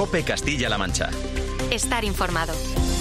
COPE Castilla-La Mancha. Estar informado.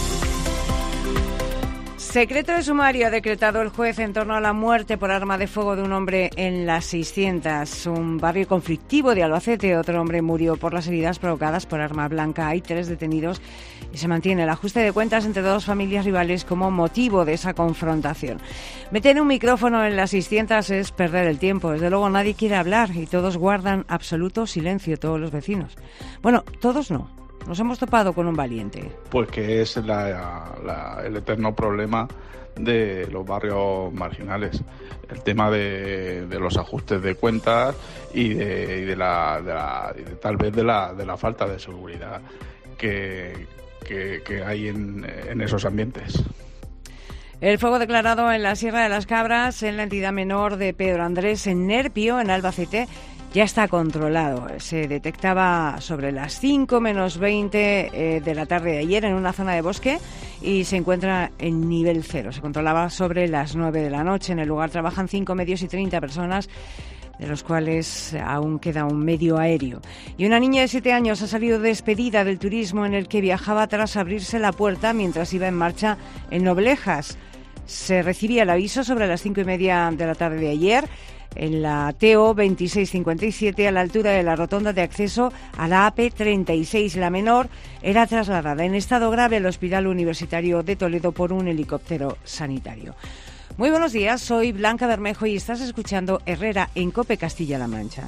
Secreto de sumario ha decretado el juez en torno a la muerte por arma de fuego de un hombre en Las 600, un barrio conflictivo de Albacete. Otro hombre murió por las heridas provocadas por arma blanca. Hay 3 detenidos y se mantiene el ajuste de cuentas entre 2 familias rivales como motivo de esa confrontación. Meter un micrófono en Las 600 es perder el tiempo. Desde luego nadie quiere hablar y todos guardan absoluto silencio, todos los vecinos. Bueno, todos no. Nos hemos topado con un valiente. Pues que es el eterno problema de los barrios marginales. El tema de los ajustes de cuentas y tal vez de la falta de seguridad que hay en esos ambientes. El fuego declarado en la Sierra de las Cabras, en la entidad menor de Pedro Andrés, en Nerpio, en Albacete, ya está controlado. Se detectaba sobre las 5 menos 20 de la tarde de ayer en una zona de bosque y se encuentra en nivel 0. Se controlaba sobre las 9 de la noche. En el lugar trabajan 5 medios y 30 personas, de los cuales aún queda un medio aéreo. Y una niña de 7 años ha salido despedida del turismo en el que viajaba tras abrirse la puerta mientras iba en marcha en Noblejas. Se recibía el aviso sobre las 5:30 de la tarde de ayer en la TO 2657 a la altura de la rotonda de acceso a la AP36. La menor era trasladada en estado grave al Hospital Universitario de Toledo por un helicóptero sanitario. Muy buenos días, soy Blanca Bermejo y estás escuchando Herrera en COPE Castilla-La Mancha.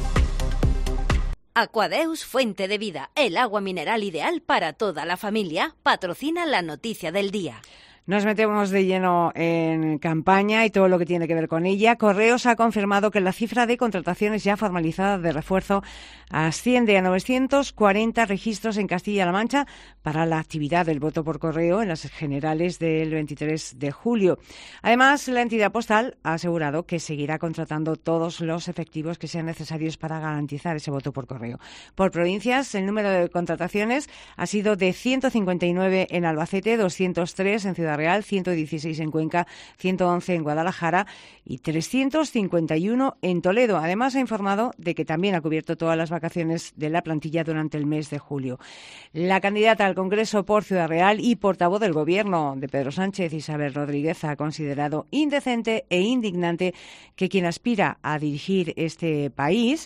Aquadeus, fuente de vida, el agua mineral ideal para toda la familia, patrocina la noticia del día. Nos metemos de lleno en campaña y todo lo que tiene que ver con ella. Correos ha confirmado que la cifra de contrataciones ya formalizadas de refuerzo asciende a 940 registros en Castilla-La Mancha para la actividad del voto por correo en las generales del 23 de julio. Además, la entidad postal ha asegurado que seguirá contratando todos los efectivos que sean necesarios para garantizar ese voto por correo. Por provincias, el número de contrataciones ha sido de 159 en Albacete, 203 en Ciudad Real, 116 en Cuenca, 111 en Guadalajara y 351 en Toledo. Además, ha informado de que también ha cubierto todas las vacaciones de la plantilla durante el mes de julio. La candidata al Congreso por Ciudad Real y portavoz del Gobierno de Pedro Sánchez, Isabel Rodríguez, ha considerado indecente e indignante que quien aspira a dirigir este país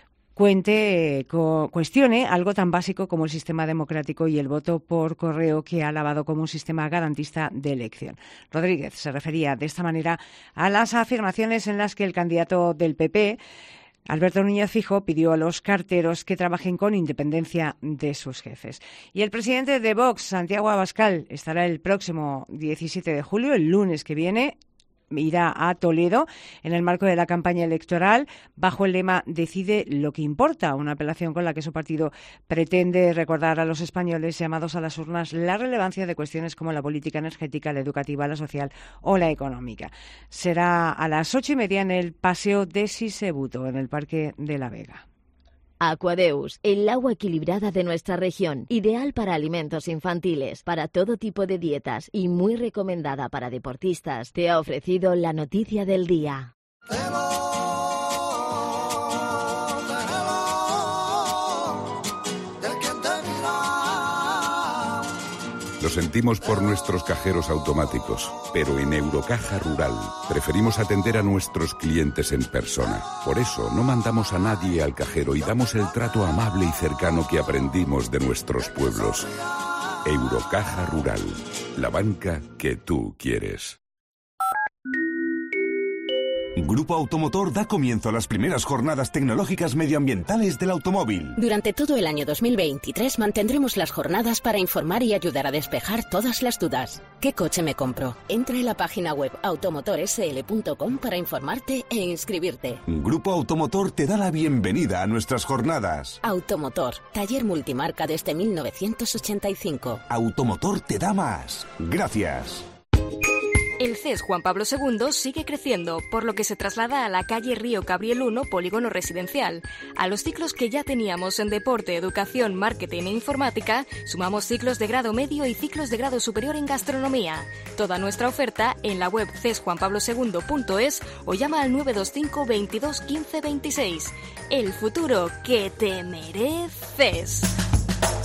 cuestione algo tan básico como el sistema democrático y el voto por correo, que ha alabado como un sistema garantista de elección. Rodríguez se refería de esta manera a las afirmaciones en las que el candidato del PP, Alberto Núñez Feijóo, pidió a los carteros que trabajen con independencia de sus jefes. Y el presidente de Vox, Santiago Abascal, estará el próximo 17 de julio, el lunes que viene. Irá a Toledo en el marco de la campaña electoral bajo el lema Decide lo que importa, una apelación con la que su partido pretende recordar a los españoles llamados a las urnas la relevancia de cuestiones como la política energética, la educativa, la social o la económica. Será a las 8:30 en el Paseo de Sisebuto, en el Parque de la Vega. Aquadeus, el agua equilibrada de nuestra región, ideal para alimentos infantiles, para todo tipo de dietas y muy recomendada para deportistas, te ha ofrecido la noticia del día. Lo sentimos por nuestros cajeros automáticos, pero en Eurocaja Rural preferimos atender a nuestros clientes en persona. Por eso no mandamos a nadie al cajero y damos el trato amable y cercano que aprendimos de nuestros pueblos. Eurocaja Rural, la banca que tú quieres. Grupo Automotor da comienzo a las primeras jornadas tecnológicas medioambientales del automóvil. Durante todo el año 2023 mantendremos las jornadas para informar y ayudar a despejar todas las dudas. ¿Qué coche me compro? Entra en la página web automotorsl.com para informarte e inscribirte. Grupo Automotor te da la bienvenida a nuestras jornadas. Automotor, taller multimarca desde 1985. Automotor te da más. Gracias. El CES Juan Pablo II sigue creciendo, por lo que se traslada a la calle Río Cabriel 1, polígono residencial. A los ciclos que ya teníamos en deporte, educación, marketing e informática, sumamos ciclos de grado medio y ciclos de grado superior en gastronomía. Toda nuestra oferta en la web cesjuanpablosegundo.es o llama al 925 22 15 26. El futuro que te mereces.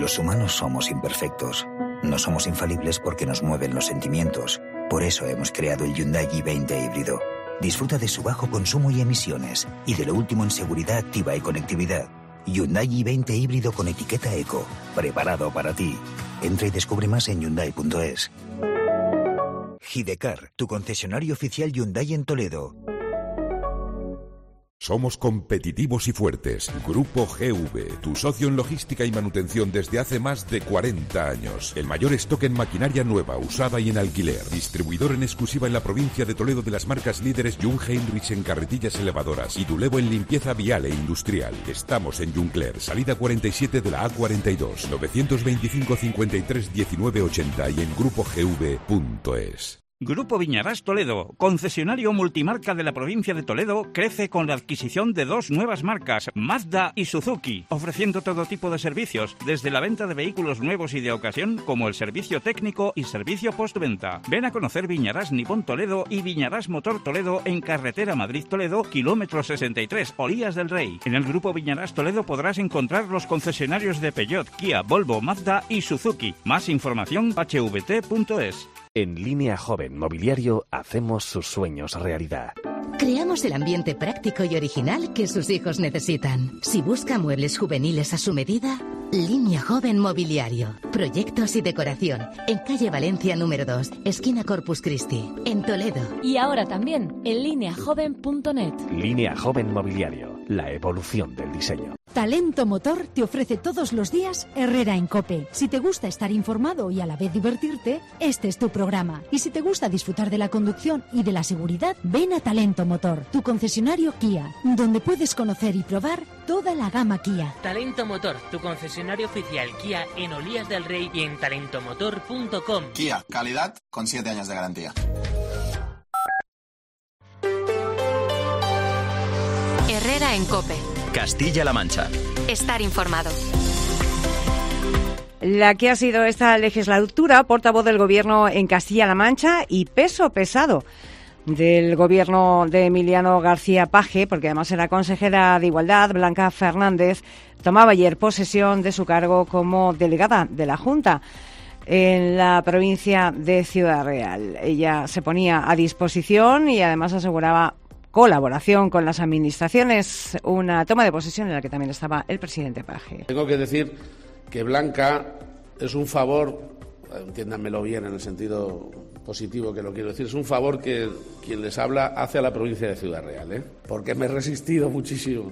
Los humanos somos imperfectos. No somos infalibles porque nos mueven los sentimientos. Por eso hemos creado el Hyundai i20 híbrido. Disfruta de su bajo consumo y emisiones y de lo último en seguridad activa y conectividad. Hyundai i20 híbrido con etiqueta Eco. Preparado para ti. Entra y descubre más en Hyundai.es. Hidecar, tu concesionario oficial Hyundai en Toledo. Somos competitivos y fuertes. Grupo GV, tu socio en logística y manutención desde hace más de 40 años. El mayor stock en maquinaria nueva, usada y en alquiler. Distribuidor en exclusiva en la provincia de Toledo de las marcas líderes Jungheinrich en carretillas elevadoras y Dulevo en limpieza vial e industrial. Estamos en Juncler, salida 47 de la A42, 925 53 19 80 y en grupogv.es. Grupo Viñarás Toledo, concesionario multimarca de la provincia de Toledo, crece con la adquisición de 2 nuevas marcas, Mazda y Suzuki, ofreciendo todo tipo de servicios, desde la venta de vehículos nuevos y de ocasión, como el servicio técnico y servicio postventa. Ven a conocer Viñarás Nippon Toledo y Viñarás Motor Toledo en carretera Madrid-Toledo, kilómetro 63, Olías del Rey. En el Grupo Viñarás Toledo podrás encontrar los concesionarios de Peugeot, Kia, Volvo, Mazda y Suzuki. Más información hvt.es. En Línea Joven Mobiliario hacemos sus sueños realidad. Creamos el ambiente práctico y original que sus hijos necesitan. Si busca muebles juveniles a su medida, Línea Joven Mobiliario. Proyectos y decoración. En calle Valencia número 2, esquina Corpus Christi, en Toledo. Y ahora también en lineajoven.net. Línea Joven Mobiliario. La evolución del diseño. Talento Motor te ofrece todos los días Herrera en COPE. Si te gusta estar informado y a la vez divertirte, este es tu programa. Y si te gusta disfrutar de la conducción y de la seguridad, ven a Talento Motor, tu concesionario Kia, donde puedes conocer y probar toda la gama Kia. Talento Motor, tu concesionario oficial Kia en Olías del Rey y en talentomotor.com. Kia, calidad con 7 años de garantía. Herrera en COPE. Castilla-La Mancha. Estar informado. La que ha sido esta legislatura portavoz del Gobierno en Castilla-La Mancha y peso pesado del Gobierno de Emiliano García Paje, porque además era consejera de Igualdad, Blanca Fernández, tomaba ayer posesión de su cargo como delegada de la Junta en la provincia de Ciudad Real. Ella se ponía a disposición y además aseguraba colaboración con las administraciones, una toma de posesión en la que también estaba el presidente Paje. Tengo que decir que Blanca es un favor, entiéndanmelo bien en el sentido positivo que lo quiero decir, es un favor que quien les habla hace a la provincia de Ciudad Real, porque me he resistido muchísimo,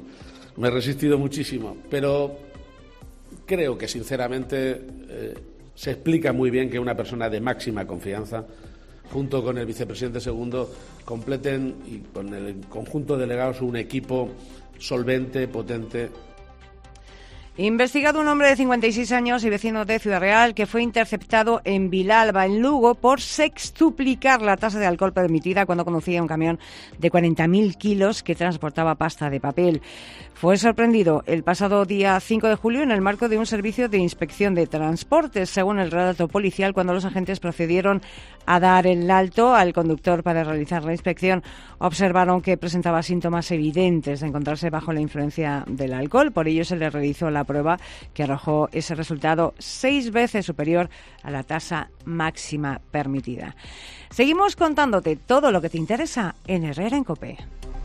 pero creo que sinceramente se explica muy bien que una persona de máxima confianza, junto con el vicepresidente segundo, completen y con el conjunto de delegados un equipo solvente, potente. Investigado un hombre de 56 años y vecino de Ciudad Real que fue interceptado en Vilalba, en Lugo, por sextuplicar la tasa de alcohol permitida cuando conducía un camión de 40.000 kilos que transportaba pasta de papel. Fue sorprendido el pasado día 5 de julio en el marco de un servicio de inspección de transportes, según el relato policial, cuando los agentes procedieron a dar el alto al conductor para realizar la inspección. Observaron que presentaba síntomas evidentes de encontrarse bajo la influencia del alcohol. Por ello se le realizó la prueba que arrojó ese resultado 6 veces superior a la tasa máxima permitida. Seguimos contándote todo lo que te interesa en Herrera en COPE.